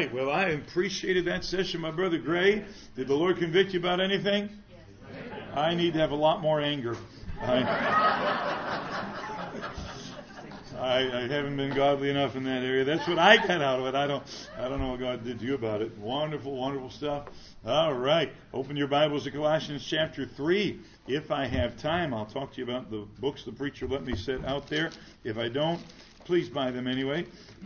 right. Well, I appreciated that session, my brother Gray. Did the Lord convict you about anything? Yes. I need to have a lot more anger. I haven't been godly enough in that area. That's what I got out of it. I don't know what God did to you about it. Wonderful, wonderful stuff. All right. Open your Bibles to Colossians chapter 3. If I have time, I'll talk to you about the books the preacher let me set out there. If I don't, please buy them anyway.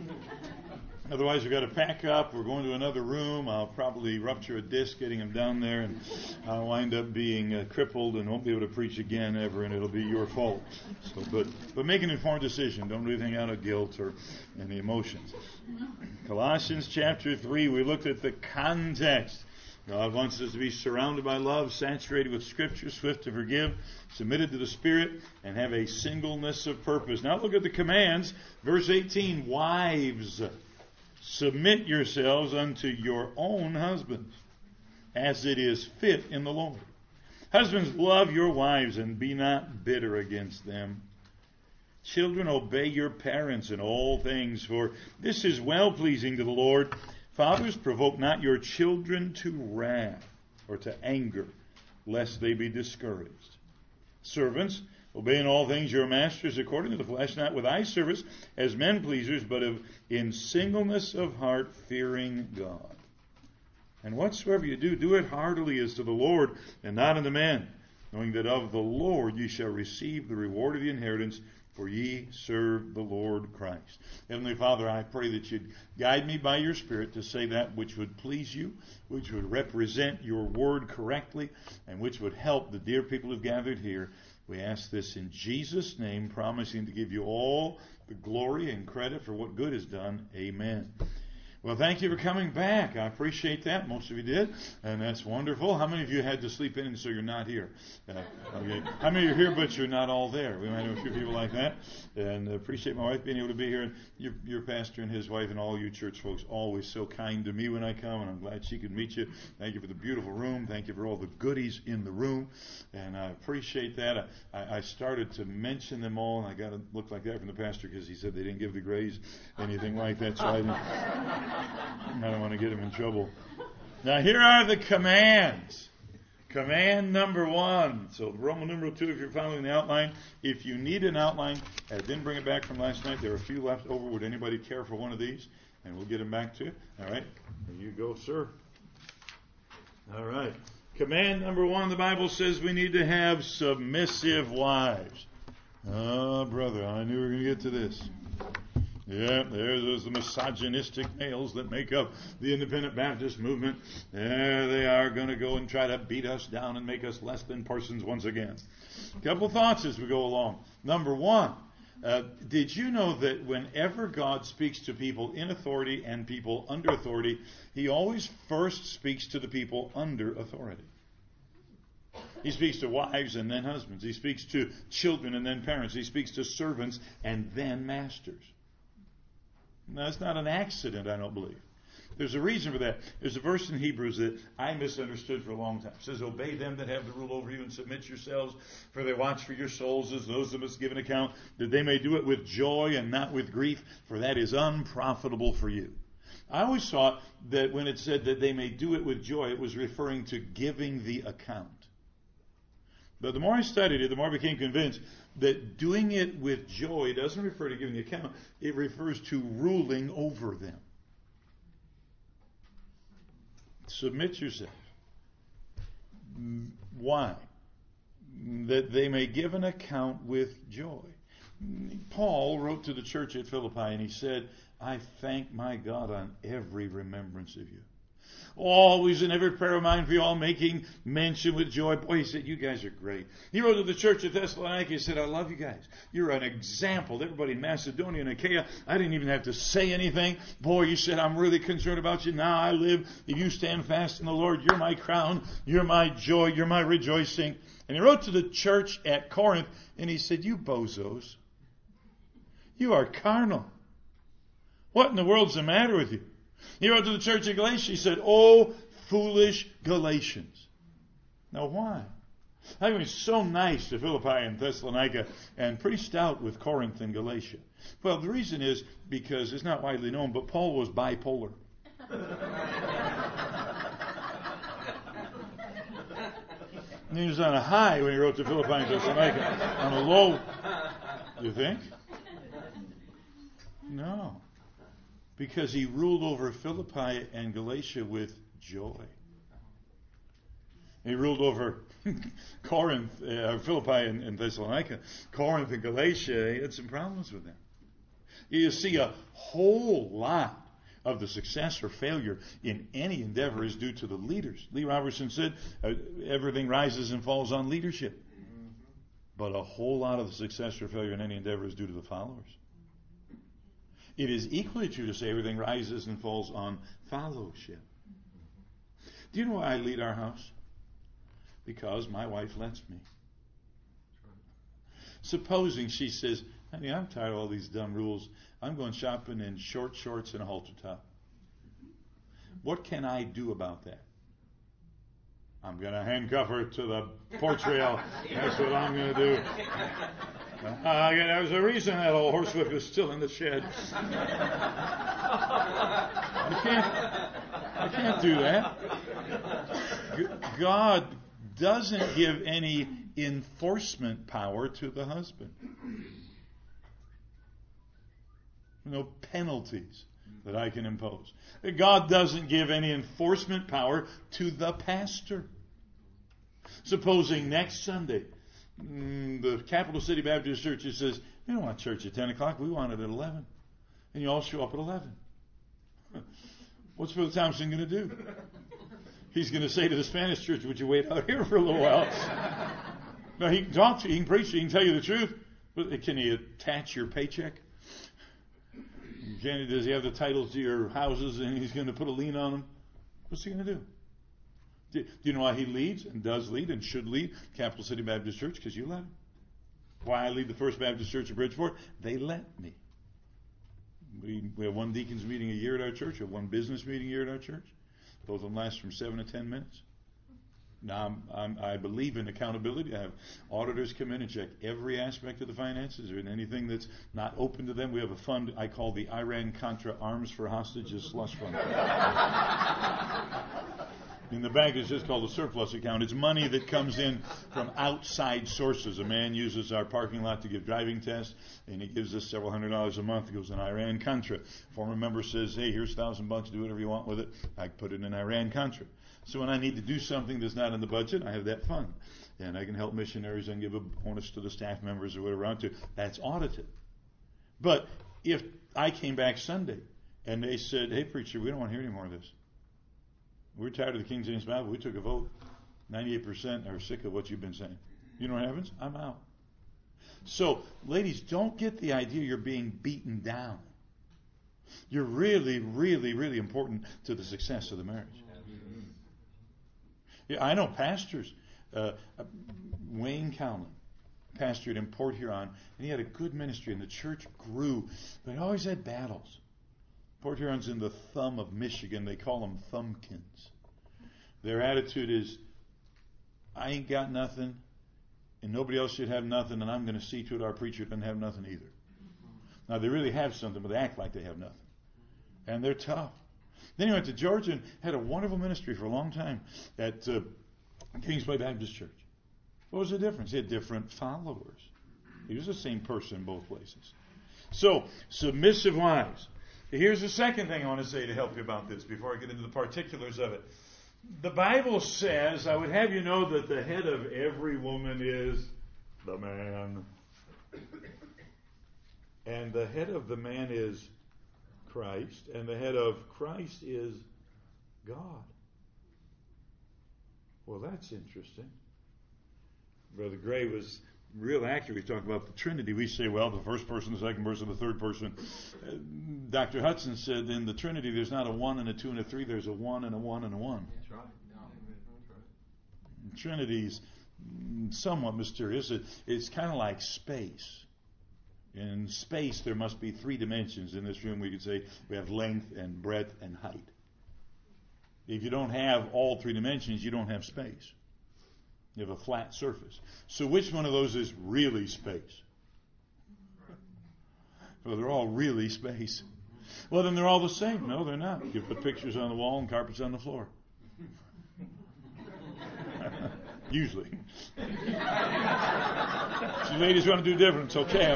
Otherwise, we've got to pack up. We're going to another room. I'll probably rupture a disc getting them down there, and I'll wind up being crippled and won't be able to preach again ever, and it'll be your fault. So, but make an informed decision. Don't do anything out of guilt or any emotions. Colossians chapter 3, we looked at the context. God wants us to be surrounded by love, saturated with Scripture, swift to forgive, submitted to the Spirit, and have a singleness of purpose. Now look at the commands. Verse 18, wives, submit yourselves unto your own husbands, as it is fit in the Lord. Husbands, love your wives and be not bitter against them. Children, obey your parents in all things, for this is well-pleasing to the Lord. Fathers, provoke not your children to wrath or to anger, lest they be discouraged. Servants, obey in all things your masters according to the flesh, not with eye service as men pleasers, but in singleness of heart, fearing God. And whatsoever you do, do it heartily as to the Lord, and not unto men, knowing that of the Lord ye shall receive the reward of the inheritance, for ye serve the Lord Christ. Heavenly Father, I pray that you'd guide me by your Spirit to say that which would please you, which would represent your word correctly, and which would help the dear people who've gathered here. We ask this in Jesus' name, promising to give you all the glory and credit for what good is done. Amen. Well, thank you for coming back. I appreciate that. Most of you did, and that's wonderful. How many of you had to sleep in so you're not here? Okay. How many are here but you're not all there? We might have a few people like that, and appreciate my wife being able to be here. And your pastor and his wife and all you church folks always so kind to me when I come, and I'm glad she could meet you. Thank you for the beautiful room. Thank you for all the goodies in the room, and I appreciate that. I started to mention them all, and I got to look like that from the pastor because he said they didn't give the Grays anything like that, so I don't want to get him in trouble. Now, here are the commands. Command number 1. So, Roman numeral 2, if you're following the outline. If you need an outline, I didn't bring it back from last night. There are a few left over. Would anybody care for one of these? And we'll get them back to you. All right. There you go, sir. All right. Command number 1, the Bible says we need to have submissive wives. Oh, brother, I knew we were going to get to this. Yeah, there's the misogynistic males that make up the independent Baptist movement. There they are going to go and try to beat us down and make us less than persons once again. A couple thoughts as we go along. Number 1, did you know that whenever God speaks to people in authority and people under authority, he always first speaks to the people under authority? He speaks to wives and then husbands. He speaks to children and then parents. He speaks to servants and then masters. Now, it's not an accident, I don't believe. There's a reason for that. There's a verse in Hebrews that I misunderstood for a long time. It says, obey them that have the rule over you and submit yourselves, for they watch for your souls as those that must give an account, that they may do it with joy and not with grief, for that is unprofitable for you. I always thought that when it said that they may do it with joy, it was referring to giving the account. But the more I studied it, the more I became convinced that doing it with joy doesn't refer to giving the account. It refers to ruling over them. Submit yourself. Why? That they may give an account with joy. Paul wrote to the church at Philippi and he said, I thank my God on every remembrance of you. Always in every prayer of mine for you all, making mention with joy. Boy, he said, you guys are great. He wrote to the church at Thessalonica. He said, I love you guys. You're an example to everybody in Macedonia and Achaia. I didn't even have to say anything. Boy, you said, I'm really concerned about you. Now I live. If you stand fast in the Lord, you're my crown. You're my joy. You're my rejoicing. And he wrote to the church at Corinth, and he said, you bozos. You are carnal. What in the world's the matter with you? He wrote to the church of Galatia, he said, oh, foolish Galatians. Now why? I mean, it's so nice to Philippi and Thessalonica and pretty stout with Corinth and Galatia. Well, the reason is because it's not widely known, but Paul was bipolar. And he was on a high when he wrote to Philippi and Thessalonica. On a low, you think? No. Because he ruled over Philippi and Galatia with joy. He ruled over Corinth, Philippi and Thessalonica. Corinth and Galatia, he had some problems with them. You see, a whole lot of the success or failure in any endeavor is due to the leaders. Lee Robertson said, everything rises and falls on leadership. But a whole lot of the success or failure in any endeavor is due to the followers. It is equally true to say everything rises and falls on fellowship. Do you know why I lead our house? Because my wife lets me. Supposing she says, honey, I'm tired of all these dumb rules. I'm going shopping in short shorts and a halter top. What can I do about that? I'm going to handcuff her to the porch rail. That's what I'm going to do. There's a reason that old horsewhip is still in the shed. I can't do that. God doesn't give any enforcement power to the husband. No penalties that I can impose. God doesn't give any enforcement power to the pastor. Supposing next Sunday, the Capital City Baptist Church says, we don't want church at 10 o'clock, we want it at 11. And you all show up at 11. What's Brother Thompson going to do? He's going to say to the Spanish church, would you wait out here for a little while? No, he can talk to you, he can preach to you, he can tell you the truth. But can he attach your paycheck? Does he have the titles to your houses and he's going to put a lien on them? What's he going to do? Do you know why he leads and does lead and should lead Capital City Baptist Church? Because you let him. Why I lead the First Baptist Church of Bridgeport? They let me. We have one deacons meeting a year at our church. We have one business meeting a year at our church. Both of them last from 7 to 10 minutes. Now, I believe in accountability. I have auditors come in and check every aspect of the finances, or anything that's not open to them. We have a fund I call the Iran-Contra Arms for Hostages Slush Fund. In the bank, it's just called a surplus account. It's money that comes in from outside sources. A man uses our parking lot to give driving tests, and he gives us several $100s a month. It goes in Iran-Contra. Former member says, hey, here's $1,000, do whatever you want with it. I put it in Iran-Contra. So when I need to do something that's not in the budget, I have that fund. And I can help missionaries and give a bonus to the staff members or whatever I want to. That's audited. But if I came back Sunday and they said, hey, preacher, we don't want to hear any more of this. We're tired of the King James Bible. We took a vote. 98% are sick of what you've been saying. You know what happens? I'm out. So, ladies, don't get the idea you're being beaten down. You're really, really, really important to the success of the marriage. Yeah, I know pastors. Wayne Cowlin pastored in Port Huron, and he had a good ministry, and the church grew. But he always had battles. Port Huron's in the thumb of Michigan. They call them thumbkins. Their attitude is, I ain't got nothing, and nobody else should have nothing, and I'm going to see to it our preacher doesn't have nothing either. Now, they really have something, but they act like they have nothing. And they're tough. Then he went to Georgia and had a wonderful ministry for a long time at Kingsway Baptist Church. What was the difference? He had different followers. He was the same person in both places. So, submissive wives. Here's the second thing I want to say to help you about this before I get into the particulars of it. The Bible says, I would have you know that the head of every woman is the man. And the head of the man is Christ. And the head of Christ is God. Well, that's interesting. Brother Gray was real accurate. We talk about the Trinity. We say, well, the first person, the second person, the third person. Dr. Hudson said in the Trinity there's not a 1 and a 2 and a 3, there's a 1 and a 1 and a 1. That's right. The Trinity's somewhat mysterious. It's kind of like space. In space there must be 3 dimensions. In this room we could say we have length and breadth and height. If you don't have all 3 dimensions, you don't have space. You have a flat surface. So which one of those is really space? Well, they're all really space. Well, then they're all the same. No, they're not. You put pictures on the wall and carpets on the floor. Usually. If you ladies want to do different, it's okay.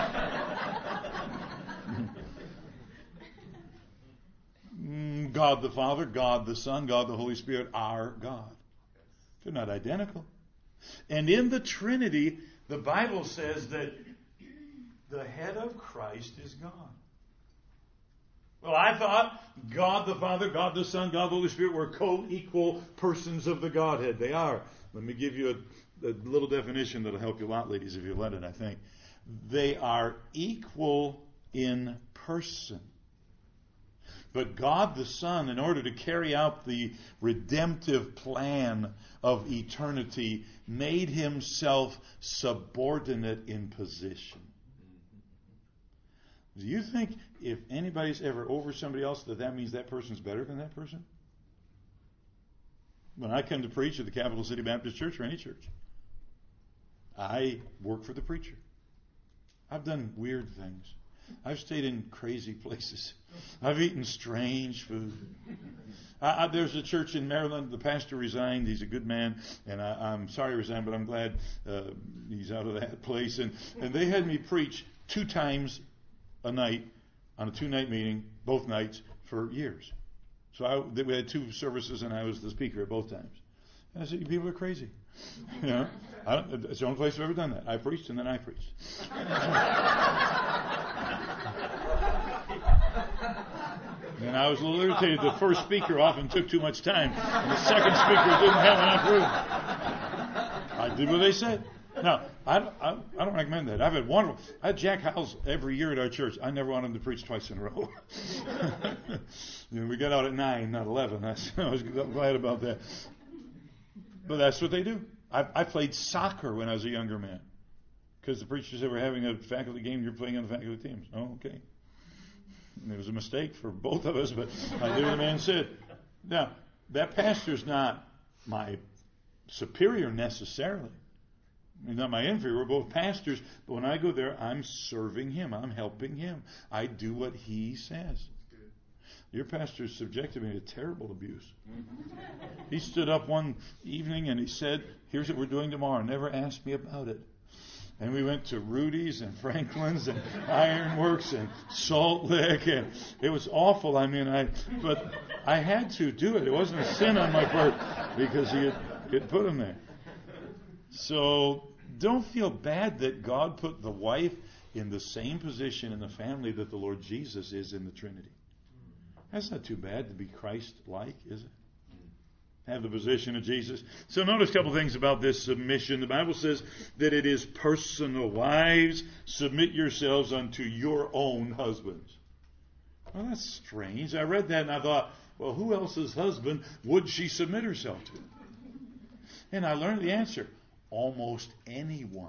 God the Father, God the Son, God the Holy Spirit are God. They're not identical. And in the Trinity, the Bible says that the head of Christ is God. Well, I thought God the Father, God the Son, God the Holy Spirit were co-equal persons of the Godhead. They are. Let me give you a little definition that'll help you a lot, ladies, if you let it, I think. They are equal in person. But God the Son, in order to carry out the redemptive plan of eternity, made himself subordinate in position. Do you think if anybody's ever over somebody else that means that person's better than that person? When I come to preach at the Capital City Baptist Church or any church, I work for the preacher. I've done weird things. I've stayed in crazy places. I've eaten strange food. There's a church in Maryland. The pastor resigned. He's a good man, and I'm sorry he resigned, but I'm glad he's out of that place. And they had me preach 2 times a night on a 2-night meeting, both nights, for years. So we had 2 services, and I was the speaker at both times. And I said, "You people are crazy." You know, it's the only place I've ever done that. I preached, and then I preached. And I was a little irritated. The first speaker often took too much time, and the second speaker didn't have enough room. I did what they said. Now, I don't recommend that. I had Jack Howells every year at our church. I never wanted him to preach twice in a row. We got out at 9, not 11. I was glad about that. But that's what they do. I played soccer when I was a younger man. Because the preacher said, "We're having a faculty game. You're playing on the faculty teams." Oh, okay. And it was a mistake for both of us, but I did what the man said. Now, that pastor's not my superior necessarily. He's not my inferior. We're both pastors. But when I go there, I'm serving him. I'm helping him. I do what he says. Your pastor subjected me to terrible abuse. He stood up one evening and he said, "Here's what we're doing tomorrow. Never ask me about it." And we went to Rudy's and Franklin's and Ironworks and Salt Lick, and it was awful. But I had to do it. It wasn't a sin on my part because he had put him there. So don't feel bad that God put the wife in the same position in the family that the Lord Jesus is in the Trinity. That's not too bad to be Christ-like, is it? Have the position of Jesus. So notice a couple things about this submission. The Bible says that it is personal. Wives, submit yourselves unto your own husbands. Well, that's strange. I read that and I thought, well, who else's husband would she submit herself to? And I learned the answer. Almost anyone's.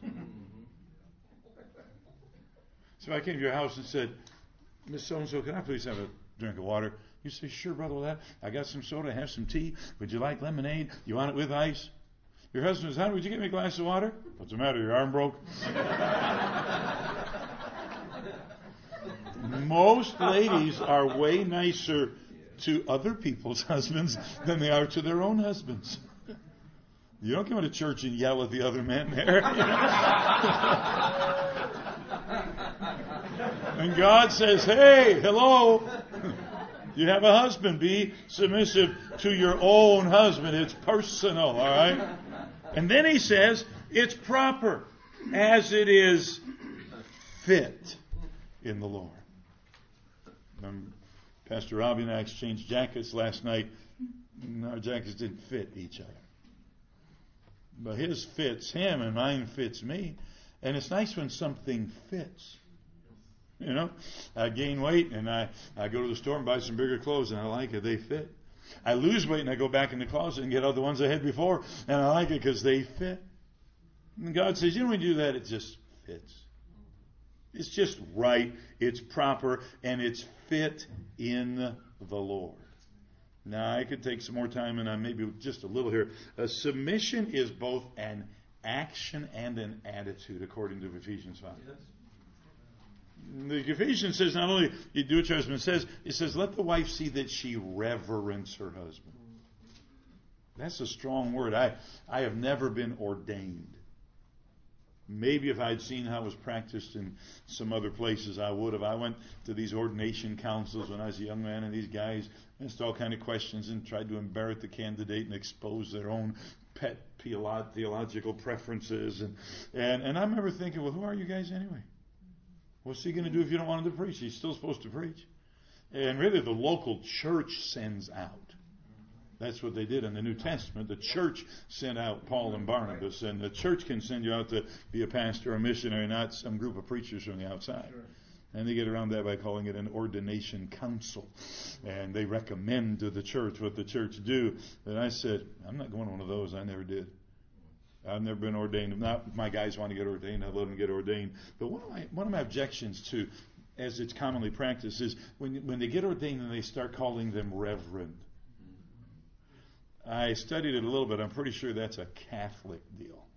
So I came to your house and said, "Miss So-and-so, can I please have a drink of water?" You say, "Sure, brother, with that. I got some soda, have some tea. Would you like lemonade? You want it with ice?" Your husband says, "Honey, would you get me a glass of water?" "What's the matter? Your arm broke?" Most ladies are way nicer to other people's husbands than they are to their own husbands. You don't come to church and yell at the other men there. And God says, "Hey, hello. You have a husband. Be submissive to your own husband." It's personal, all right? And then he says, it's proper as it is fit in the Lord. Pastor Robbie and I exchanged jackets last night, and our jackets didn't fit each other. But his fits him and mine fits me. And it's nice when something fits. You know, I gain weight and I go to the store and buy some bigger clothes and I like it. They fit. I lose weight and I go back in the closet and get other ones I had before and I like it because they fit. And God says, you don't need to do that. It just fits. It's just right. It's proper and it's fit in the Lord. Now, I could take some more time and maybe just a little here. Submission is both an action and an attitude, according to Ephesians 5. Yes. The Ephesians says not only you do what your husband says, it says let the wife see that she reverence her husband. That's a strong word. I have never been ordained. Maybe if I'd seen how it was practiced in some other places, I would have. I went to these ordination councils when I was a young man, and these guys asked all kind of questions and tried to embarrass the candidate and expose their own pet theological preferences. And I remember thinking, well, who are you guys anyway? What's he going to do if you don't want him to preach? He's still supposed to preach. And really, the local church sends out. That's what they did in the New Testament. The church sent out Paul and Barnabas, and the church can send you out to be a pastor or a missionary, not some group of preachers from the outside. Sure. And they get around that by calling it an ordination council. And they recommend to the church what the church do. And I said, I'm not going to one of those. I never did. I've never been ordained. Not my guys want to get ordained. I let them get ordained. But one of my objections to, as it's commonly practiced, is when they get ordained and they start calling them reverend. I studied it a little bit. I'm pretty sure that's a Catholic deal.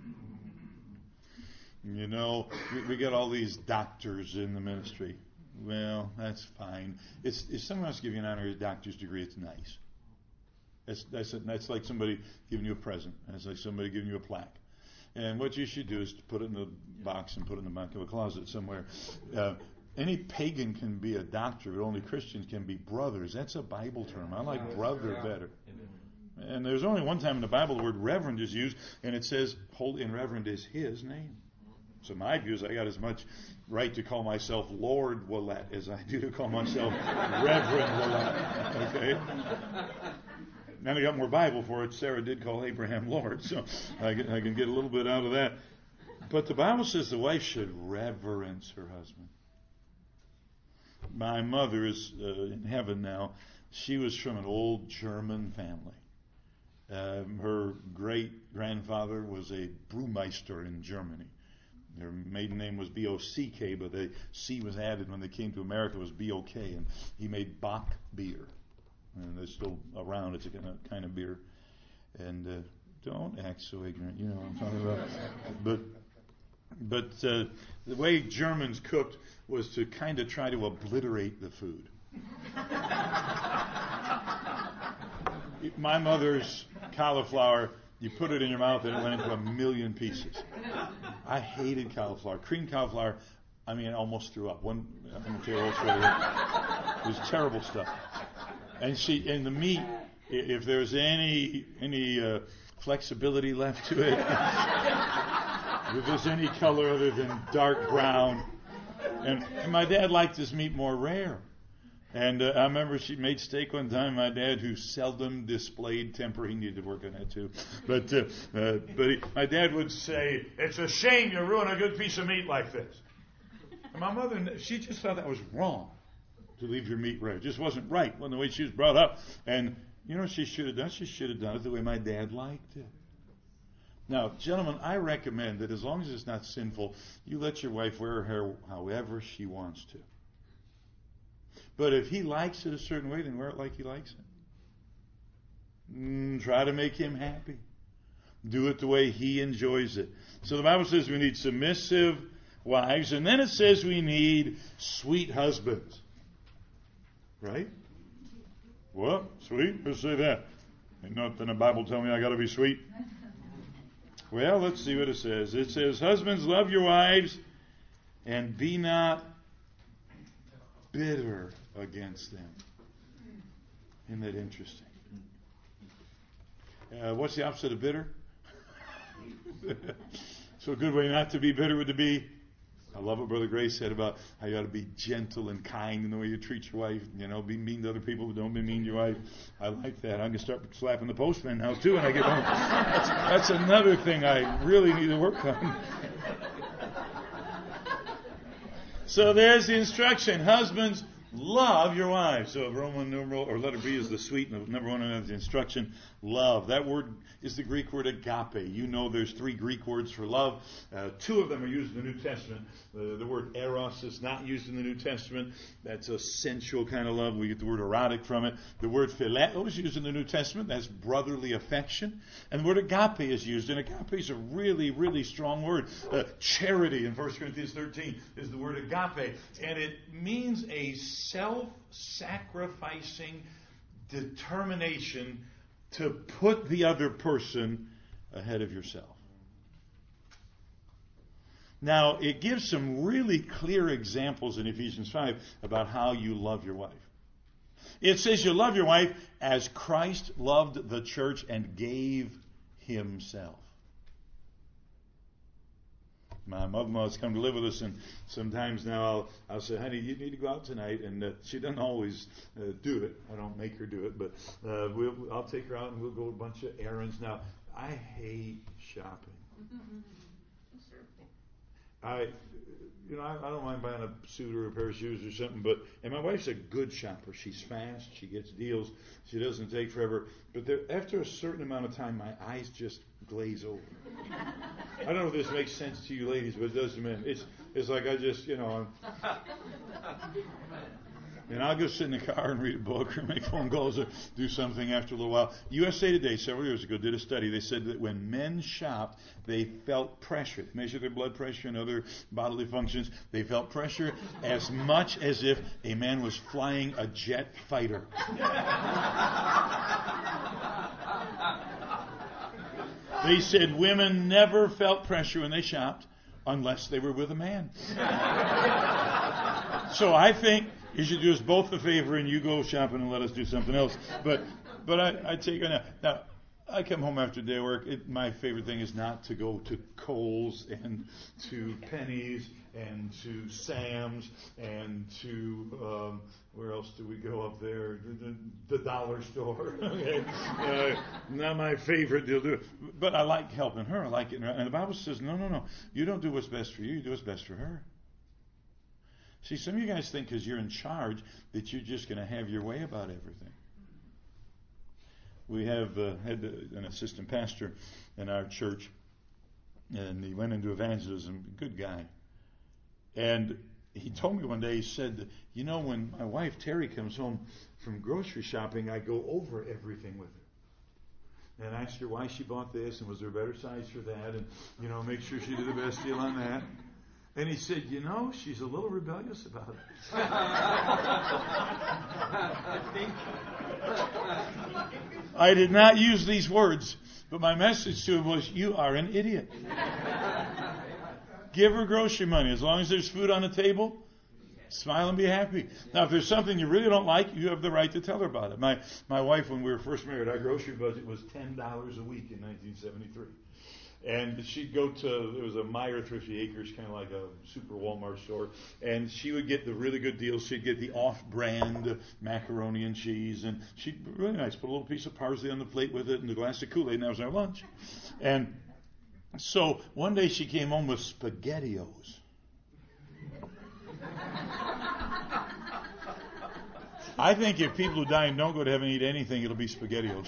You know, we got all these doctors in the ministry. Well, that's fine. If someone else gives you an honorary doctor's degree, it's nice. That's like somebody giving you a present. That's like somebody giving you a plaque. And what you should do is put it in a box and put it in the back of a closet somewhere. Any pagan can be a doctor, but only Christians can be brothers. That's a Bible term. I like brother better. And there's only one time in the Bible the word reverend is used, and it says holy and reverend is his name. So my view is I got as much right to call myself Lord Willett as I do to call myself Reverend Willett. Okay? Now I got more Bible for it. Sarah did call Abraham Lord, so I can get a little bit out of that. But the Bible says the wife should reverence her husband. My mother is in heaven now. She was from an old German family. Her great-grandfather was a brewmeister in Germany. Their maiden name was B-O-C-K, but the C was added when they came to America. It was B-O-K, and he made Bock beer. And they're still around. It's a kind of beer. And don't act so ignorant. You know what I'm talking about. But the way Germans cooked was to kind of try to obliterate the food. My mother's cauliflower, you put it in your mouth and it went into a million pieces. I hated cauliflower. Cream cauliflower, I almost threw up. I'm going to tell you a whole story. It was terrible stuff. And the meat, if there's any flexibility left to it, if there's any color other than dark brown, and my dad liked his meat more rare. And I remember she made steak one time. My dad, who seldom displayed temper, he needed to work on that too. But my dad would say, "It's a shame you ruin a good piece of meat like this." And my mother, she just thought that was wrong to leave your meat rare. It just wasn't right. Wasn't the way she was brought up. And you know what she should have done? She should have done it the way my dad liked it. Now, gentlemen, I recommend that as long as it's not sinful, you let your wife wear her hair however she wants to. But if he likes it a certain way, then wear it like he likes it. Try to make him happy. Do it the way he enjoys it. So the Bible says we need submissive wives, and then it says we need sweet husbands. Right? What? Sweet? Let's say that. Ain't nothing in the Bible tell me I got to be sweet. Well, let's see what it says. It says, husbands, love your wives and be not bitter against them. Isn't that interesting? What's the opposite of bitter? So a good way not to be bitter would to be, I love what Brother Gray said about how you ought to be gentle and kind in the way you treat your wife. You know, be mean to other people, but don't be mean to your wife. I like that. I'm going to start slapping the postman now, too, when I get home. That's another thing I really need to work on. So there's the instruction. Husbands, Love your wives. So Roman numeral, or letter B is the sweet, number one in the instruction, love. That word is the Greek word agape. You know there's 3 Greek words for love. 2 of them are used in the New Testament. The word eros is not used in the New Testament. That's a sensual kind of love. We get the word erotic from it. The word phileo is used in the New Testament. That's brotherly affection. And the word agape is used. And agape is a really, really strong word. Charity in 1 Corinthians 13 is the word agape. And it means a self-sacrificing determination to put the other person ahead of yourself. Now, it gives some really clear examples in Ephesians 5 about how you love your wife. It says you love your wife as Christ loved the church and gave himself. My mother-in-law has come to live with us, and sometimes now I'll say, honey, you need to go out tonight. And she doesn't always do it. I don't make her do it, but I'll take her out and we'll go a bunch of errands. Now, I hate shopping. I don't mind buying a suit or a pair of shoes or something, and my wife's a good shopper. She's fast. She gets deals. She doesn't take forever. But after a certain amount of time, my eyes just glaze over. I don't know if this makes sense to you ladies, but it does to men. It's like I just, and I'll go sit in the car and read a book or make phone calls or do something after a little while. USA Today several years ago did a study. They said that when men shopped, they felt pressure. They measured their blood pressure and other bodily functions. They felt pressure as much as if a man was flying a jet fighter. They said women never felt pressure when they shopped unless they were with a man. So I think you should do us both a favor and you go shopping and let us do something else. But I take her now. I come home after day work. My favorite thing is not to go to Kohl's and to Penny's and to Sam's and to where else do we go up there? The dollar store. Okay. Not my favorite deal. But I like helping her. I like it. And the Bible says, no. You don't do what's best for you. You do what's best for her. See, some of you guys think because you're in charge that you're just going to have your way about everything. We have had an assistant pastor in our church, and he went into evangelism. Good guy. And he told me one day, he said, when my wife Terry comes home from grocery shopping, I go over everything with her. And I asked her why she bought this, and was there a better size for that, and, make sure she did the best deal on that. And he said, she's a little rebellious about it. I did not use these words, but my message to him was, you are an idiot. Give her grocery money. As long as there's food on the table, smile and be happy. Now, if there's something you really don't like, you have the right to tell her about it. My wife, when we were first married, our grocery budget was $10 a week in 1973. And she'd go to, there was a Meyer Thrifty Acres, kind of like a super Walmart store, and she would get the really good deals. She'd get the off-brand macaroni and cheese, and she'd, really nice, put a little piece of parsley on the plate with it and a glass of Kool-Aid, and that was our lunch. And so one day she came home with SpaghettiOs. I think if people who die and don't go to heaven eat anything, it'll be SpaghettiOs.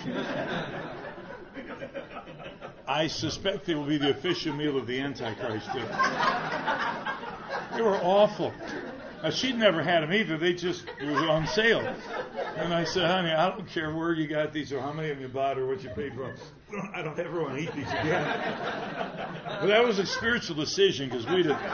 I suspect they will be the official meal of the Antichrist, too. They were awful. Now, she'd never had them either. They just were on sale. And I said, honey, I don't care where you got these or how many of them you bought or what you paid for them. I don't ever want to eat these again. But that was a spiritual decision because we'd have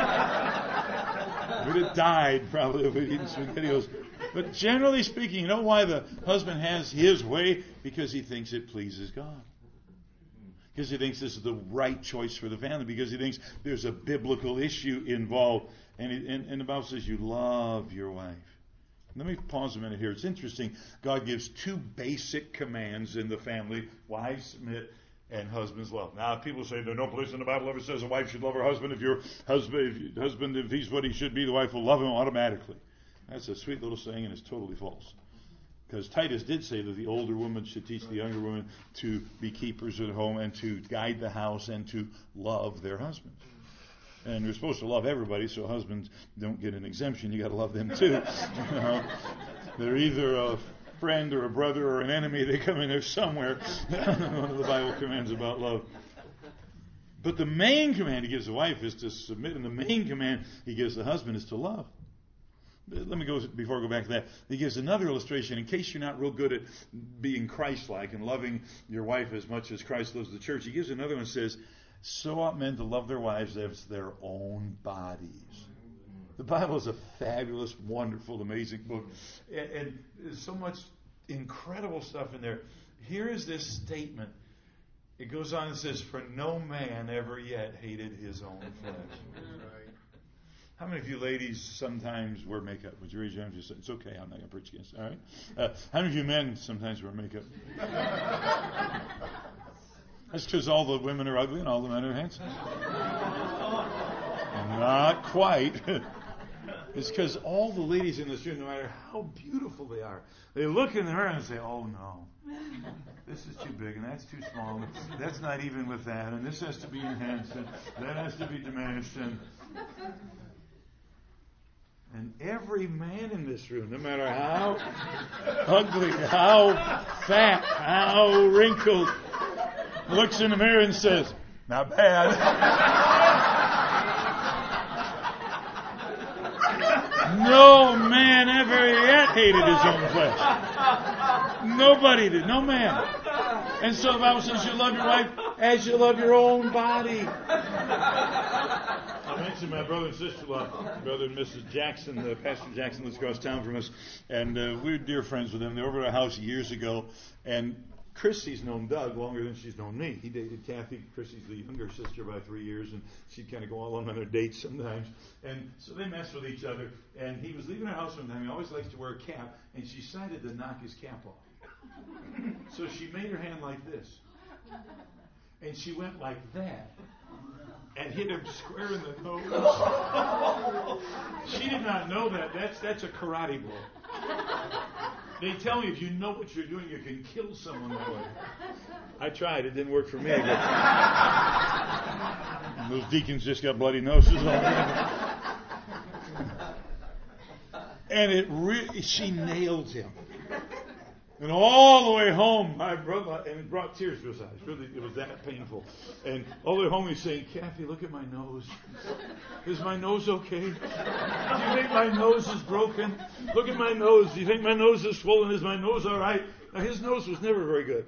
died probably if we'd eaten SpaghettiOs. But generally speaking, you know why the husband has his way? Because he thinks it pleases God. Because he thinks this is the right choice for the family. Because he thinks there's a biblical issue involved. And the Bible says you love your wife. Let me pause a minute here. It's interesting. God gives 2 basic commands in the family. Wives submit and husbands love. Now, people say there's no place in the Bible ever says a wife should love her husband. If if he's what he should be, the wife will love him automatically. That's a sweet little saying, and it's totally false. Because Titus did say that the older woman should teach the younger women to be keepers at home and to guide the house and to love their husbands. And you're supposed to love everybody, so husbands don't get an exemption. You got to love them too. You know? They're either a friend or a brother or an enemy. They come in there somewhere. One of the Bible commands about love. But the main command he gives the wife is to submit, and the main command he gives the husband is to love. Let me go, before I go back to that, he gives another illustration in case you're not real good at being Christ-like and loving your wife as much as Christ loves the church. He gives another one that says, so ought men to love their wives as their own bodies. The Bible is a fabulous, wonderful, amazing book. And there's so much incredible stuff in there. Here is this statement. It goes on and says, for no man ever yet hated his own flesh. How many of you ladies sometimes wear makeup? Would you raise your hand? It's okay, I'm not going to preach against it. All right? How many of you men sometimes wear makeup? That's because all the women are ugly and all the men are handsome. Not quite. It's because all the ladies in this room, no matter how beautiful they are, they look in the mirror and say, oh no, this is too big and that's too small. That's not even with that. And this has to be enhanced and that has to be diminished. And every man in this room, no matter how ugly, how fat, how wrinkled, looks in the mirror and says, not bad. No man ever yet hated his own flesh. Nobody did. No man. And so the Bible says you love your wife as you love your own body. I mentioned my brother and sister-in-law, brother and Mrs. Jackson. Pastor Jackson lives across town from us. And we're dear friends with them. They were over at our house years ago. And Chrissy's known Doug longer than she's known me. He dated Kathy. Chrissy's the younger sister by 3 years, and she'd kind of go all on their dates sometimes. And so they messed with each other. And he was leaving our house one time. He always likes to wear a cap, and she decided to knock his cap off. So she made her hand like this. And she went like that and hit him square in the nose. She did not know that. That's a karate blow. They tell me if you know what you're doing, you can kill someone that way. I tried. It didn't work for me. And those deacons just got bloody noses all day. And she nailed him. And all the way home, my brother, and it brought tears to his eyes. Really, it was that painful. And all the way home, he's saying, Kathy, look at my nose. Is my nose okay? Do you think my nose is broken? Look at my nose. Do you think my nose is swollen? Is my nose all right? Now, his nose was never very good.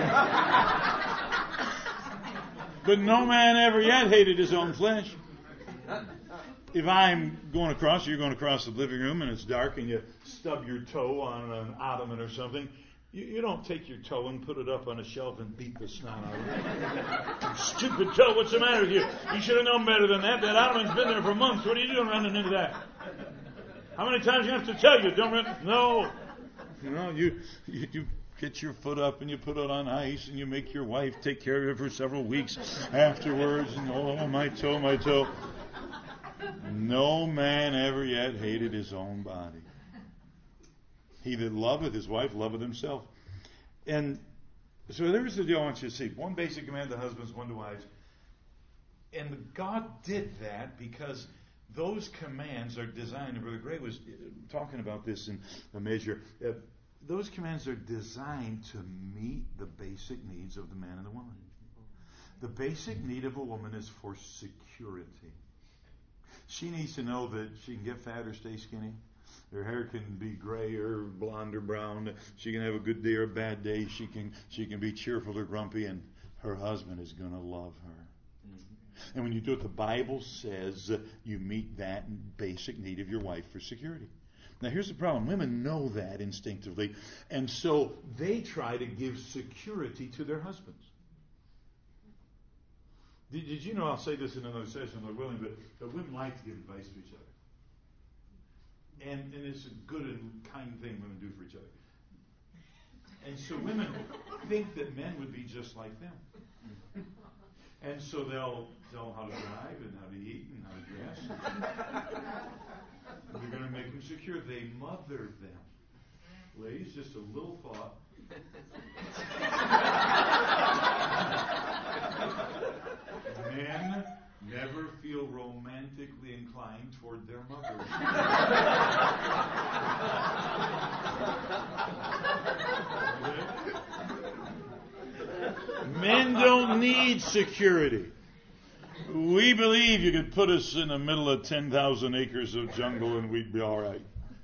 But no man ever yet hated his own flesh. If I'm going across, you're going across the living room and it's dark and you stub your toe on an ottoman or something, you don't take your toe and put it up on a shelf and beat the snot out of it. Stupid toe, what's the matter with you? You should have known better than that. That ottoman's been there for months. What are you doing running into that? How many times do you have to tell you? Don't run? No. You know, you get your foot up and you put it on ice and you make your wife take care of it for several weeks afterwards. And oh, my toe, my toe. No man ever yet hated his own body. He that loveth his wife loveth himself. And so there's the deal I want you to see. One basic command to husbands, one to wives. And God did that because those commands are designed, and Brother Gray was talking about this in the measure, those commands are designed to meet the basic needs of the man and the woman. The basic need of a woman is for security. She needs to know that she can get fat or stay skinny. Her hair can be gray or blonde or brown. She can have a good day or a bad day. She can be cheerful or grumpy, and her husband is going to love her. Mm-hmm. And when you do it, the Bible says you meet that basic need of your wife for security. Now, here's the problem. Women know that instinctively, and so they try to give security to their husbands. Did you know, I'll say this in another session, Lord willing, but women like to give advice to each other. And it's a good and kind thing women do for each other. And so women think that men would be just like them. And so they'll tell them how to drive and how to eat and how to dress. And they're going to make them secure. They mother them. Ladies, just a little thought. Men never feel romantically inclined toward their mother. Men don't need security. We believe you could put us in the middle of 10,000 acres of jungle and we'd be all right.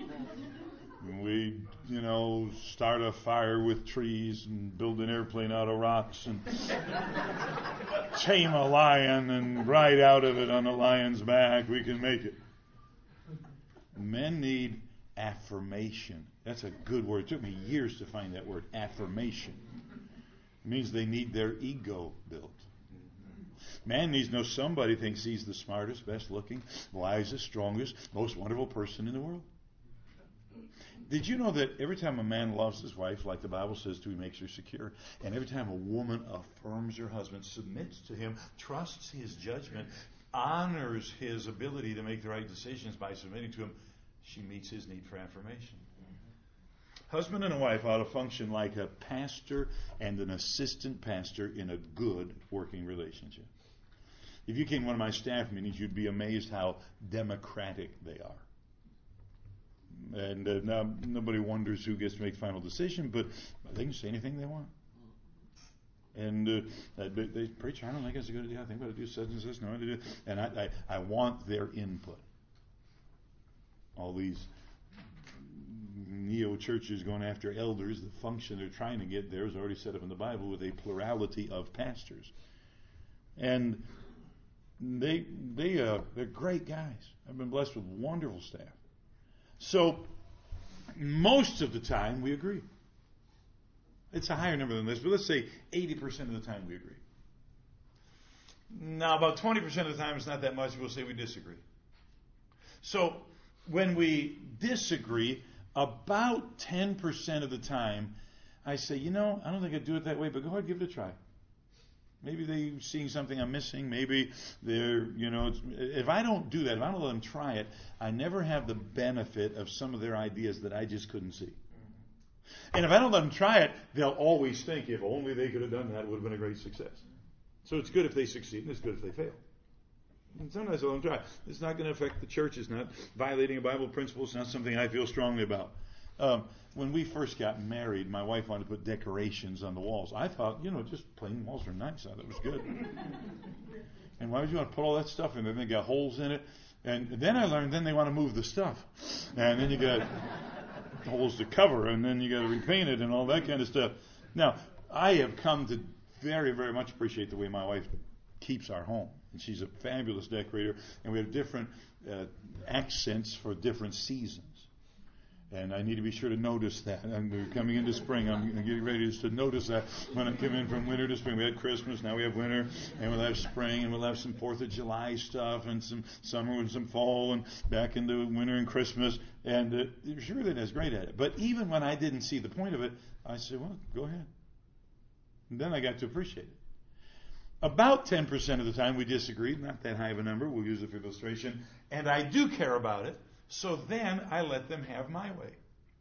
We'd, start a fire with trees and build an airplane out of rocks and tame a lion and ride out of it on a lion's back. We can make it. Men need affirmation. That's a good word. It took me years to find that word, affirmation. It means they need their ego built. Man needs to know somebody thinks he's the smartest, best looking, wisest, strongest, most wonderful person in the world. Did you know that every time a man loves his wife, like the Bible says to, he makes her secure, and every time a woman affirms her husband, submits to him, trusts his judgment, honors his ability to make the right decisions by submitting to him, she meets his need for affirmation. Husband and a wife ought to function like a pastor and an assistant pastor in a good working relationship. If you came to one of my staff meetings, you'd be amazed how democratic they are. And now nobody wonders who gets to make the final decision, but they can say anything they want. And they preach, I don't think it's a good idea. I think we ought to do such and such. No, I do. And I want their input. All these neo-churches going after elders, the function they're trying to get there is already set up in the Bible with a plurality of pastors. And they're great guys. I've been blessed with wonderful staff. So, most of the time we agree. It's a higher number than this, but let's say 80% of the time we agree. Now, about 20% of the time, it's not that much, we'll say we disagree. So, when we disagree, about 10% of the time, I say, I don't think I'd do it that way, but go ahead, give it a try. Maybe they're seeing something I'm missing. Maybe they're, if I don't do that, if I don't let them try it, I never have the benefit of some of their ideas that I just couldn't see. And if I don't let them try it, they'll always think, if only they could have done that, it would have been a great success. So it's good if they succeed, and it's good if they fail. And sometimes I'll let them try. It's not going to affect the church. It's not violating a Bible principle. It's not something I feel strongly about. When we first got married, my wife wanted to put decorations on the walls. I thought, just plain walls are nice. I thought it was good. And why would you want to put all that stuff in there? They got holes in it. And then I learned, then they want to move the stuff. And then you got holes to cover, and then you got to repaint it and all that kind of stuff. Now, I have come to very, very much appreciate the way my wife keeps our home. And she's a fabulous decorator, and we have different accents for different seasons. And I need to be sure to notice that. We're coming into spring. I'm getting ready to notice that when I come in from winter to spring. We had Christmas, now we have winter, and we'll have spring, and we'll have some 4th of July stuff, and some summer and some fall, and back into winter and Christmas. And sure, that's great at it. But even when I didn't see the point of it, I said, well, go ahead. And then I got to appreciate it. About 10% of the time we disagreed, not that high of a number, we'll use it for illustration, and I do care about it. So then I let them have my way.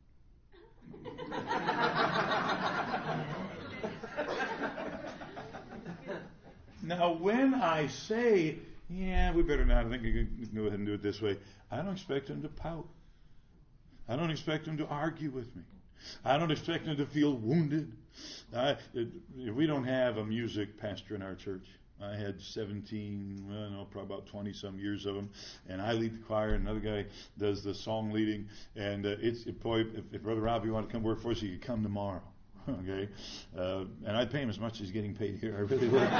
Now, when I say, we better not, I think we can go ahead and do it this way, I don't expect them to pout. I don't expect them to argue with me. I don't expect them to feel wounded. We don't have a music pastor in our church. I had probably about 20 some years of them, and I lead the choir, and another guy does the song leading, and if Brother Robbie wanted to come work for us, he could come tomorrow, okay? And I'd pay him as much as he's getting paid here, I really would.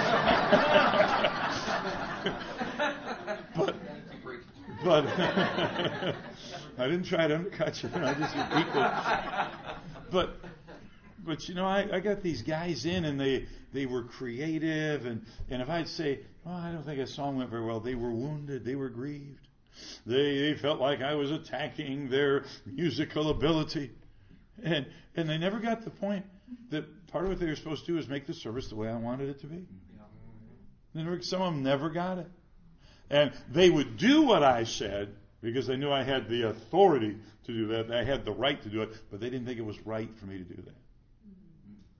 but I didn't try to undercut you, I just equal. But I got these guys in, and they were creative, and if I'd say, I don't think that song went very well, they were wounded, they were grieved. They felt like I was attacking their musical ability. And they never got the point that part of what they were supposed to do is make the service the way I wanted it to be. Some of them never got it. And they would do what I said because they knew I had the authority to do that. I had the right to do it, but they didn't think it was right for me to do that.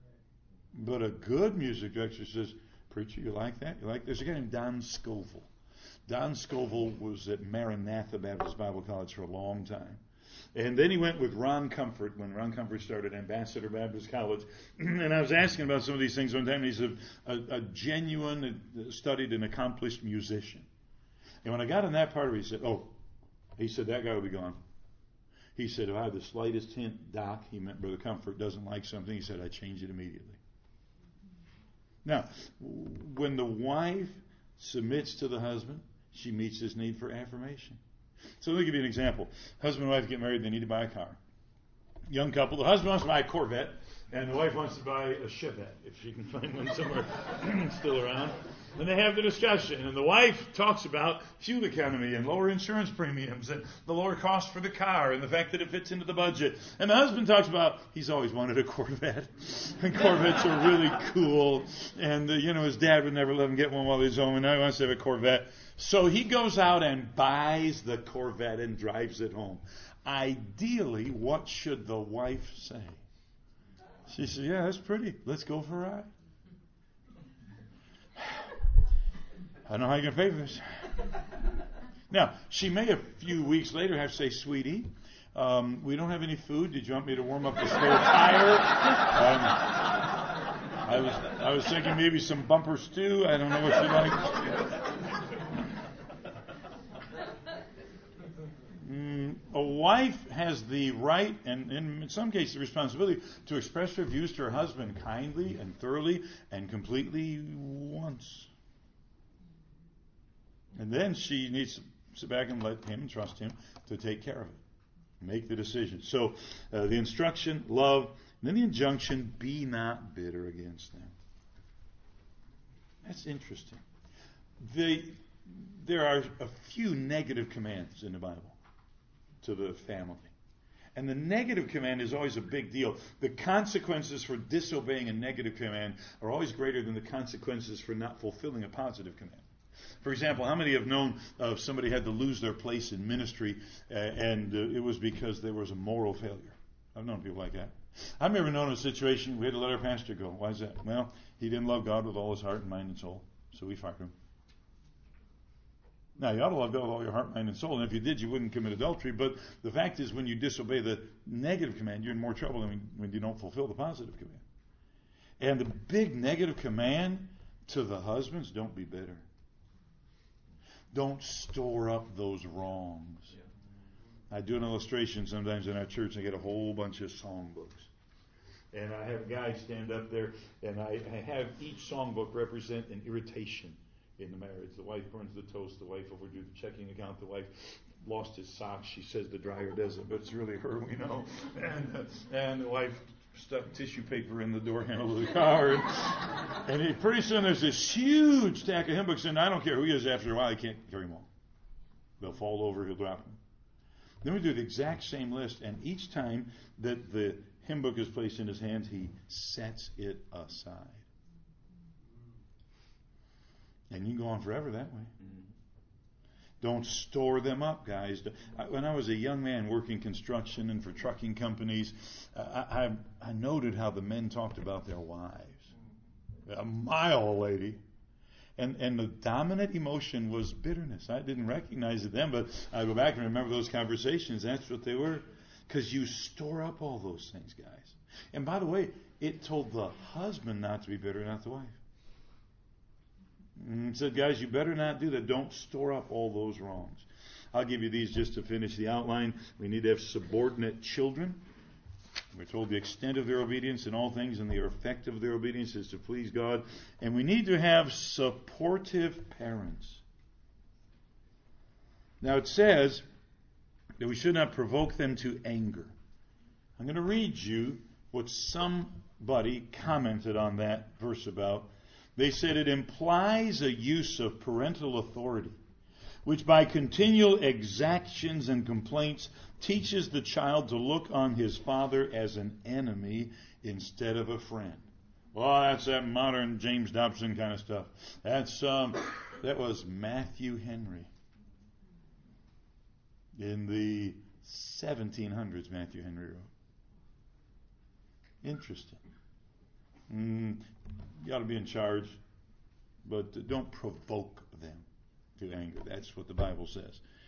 But a good music director says, preacher, you like that? You like this? There's a guy named Don Scoville. Don Scoville was at Maranatha Baptist Bible College for a long time. And then he went with Ron Comfort when Ron Comfort started Ambassador Baptist College. And I was asking about some of these things one time, and he said, a genuine, studied and accomplished musician. And when I got on that part of it, he said, that guy will be gone. He said, if I have the slightest hint, Doc, he meant Brother Comfort, doesn't like something, he said, I change it immediately. Now, when the wife submits to the husband, she meets his need for affirmation. So let me give you an example. Husband and wife get married, they need to buy a car. Young couple, the husband wants to buy a Corvette, and the wife wants to buy a Chevette, if she can find one somewhere still around. And they have the discussion, and the wife talks about fuel economy and lower insurance premiums and the lower cost for the car and the fact that it fits into the budget. And the husband talks about he's always wanted a Corvette, and Corvettes are really cool, and his dad would never let him get one while he was home, and now he wants to have a Corvette. So he goes out and buys the Corvette and drives it home. Ideally, what should the wife say? She said, yeah, that's pretty. Let's go for a ride. I don't know how you're going to pay for this. Now, she may a few weeks later have to say, sweetie, we don't have any food. Did you want me to warm up the spare tire? I was thinking maybe some bumper stew. I don't know what you like. A wife has the right, and in some cases the responsibility, to express her views to her husband kindly and thoroughly and completely once. And then she needs to sit back and let him, trust him, to take care of it. Make the decision. So the instruction, love, and then the injunction, be not bitter against them. That's interesting. There are a few negative commands in the Bible to the family. And the negative command is always a big deal. The consequences for disobeying a negative command are always greater than the consequences for not fulfilling a positive command. For example, how many have known of somebody had to lose their place in ministry and it was because there was a moral failure? I've known people like that. I've never known a situation we had to let our pastor go. Why is that? Well, he didn't love God with all his heart and mind and soul, so we fired him. Now, you ought to love God with all your heart, mind, and soul, and if you did, you wouldn't commit adultery, but the fact is when you disobey the negative command, you're in more trouble than when you don't fulfill the positive command. And the big negative command to the husbands, don't be bitter. Don't store up those wrongs. I do an illustration sometimes in our church, and I get a whole bunch of songbooks. And I have guys stand up there, and I have each songbook represent an irritation in the marriage. The wife burns the toast, the wife overdue the checking account, the wife lost his socks. She says the dryer does it, but it's really her, we know. And the wife stuffed tissue paper in the door handle of the car. And pretty soon there's this huge stack of hymn books, and I don't care who he is, after a while, he can't carry them all. They'll fall over, he'll drop them. Then we do the exact same list, and each time that the hymn book is placed in his hands, he sets it aside. And you can go on forever that way. Don't store them up, guys. When I was a young man working construction and for trucking companies, I noted how the men talked about their wives. A mile lady. And the dominant emotion was bitterness. I didn't recognize it then, but I go back and remember those conversations. That's what they were. Because you store up all those things, guys. And by the way, it told the husband not to be bitter, not the wife. And said, guys, you better not do that. Don't store up all those wrongs. I'll give you these just to finish the outline. We need to have subordinate children. We're told the extent of their obedience in all things and the effect of their obedience is to please God. And we need to have supportive parents. Now it says that we should not provoke them to anger. I'm going to read you what somebody commented on that verse about. They said it implies a use of parental authority, which by continual exactions and complaints teaches the child to look on his father as an enemy instead of a friend. Well, that's that modern James Dobson kind of stuff. That was Matthew Henry. In the 1700s, Matthew Henry wrote. Interesting. You ought to be in charge, but don't provoke them to anger. That's what the Bible says.